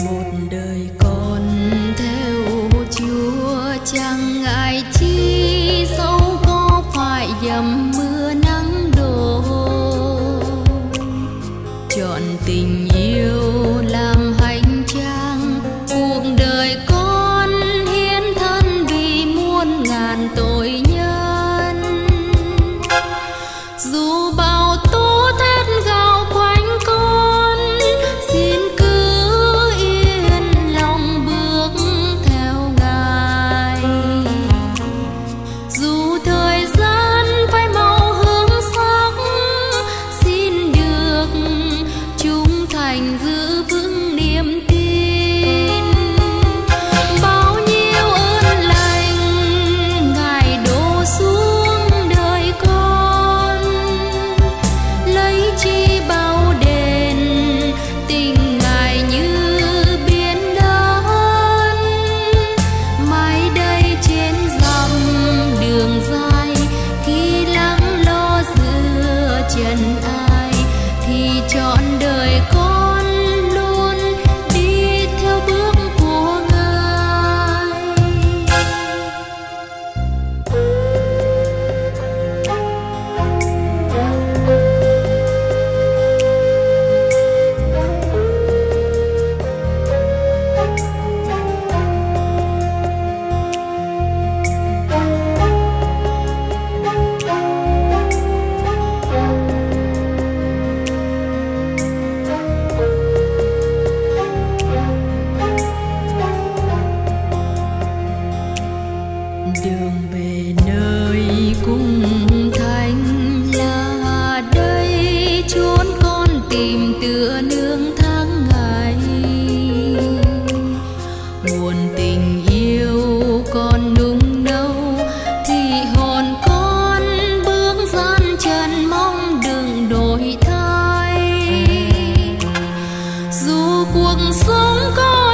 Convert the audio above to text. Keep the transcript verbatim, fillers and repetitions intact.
một đời con theo Chúa chẳng ngại chi dẫu có phải dầm mưa nắng đổ, chọn tình yêu làm hành trang cuộc đời con hiến thân vì muôn ngàn tội nhân. Dù bao tố thét gào quanh con, xin cứ yên lòng bước theo Ngài. Dù thời gian phai màu hương sắc, xin được trung thành giữ vững niềm tin. Bao nhiêu ơn lành Ngài đổ xuống đời con, lấy chi bao đền tình Ngài như biển lớn. Mai đây trên dặm đường dài, khi lắng lo giữa trần ai, thì trọn đời con luôn đi theo bước của Ngài. Đường về nơi cung thánh là đây, chốn con tìm tựa nương tháng ngày. Nguồn tình yêu con nung nấu, thì hồn con bước gian trần mong đừng đổi thay. Dù cuộc sống có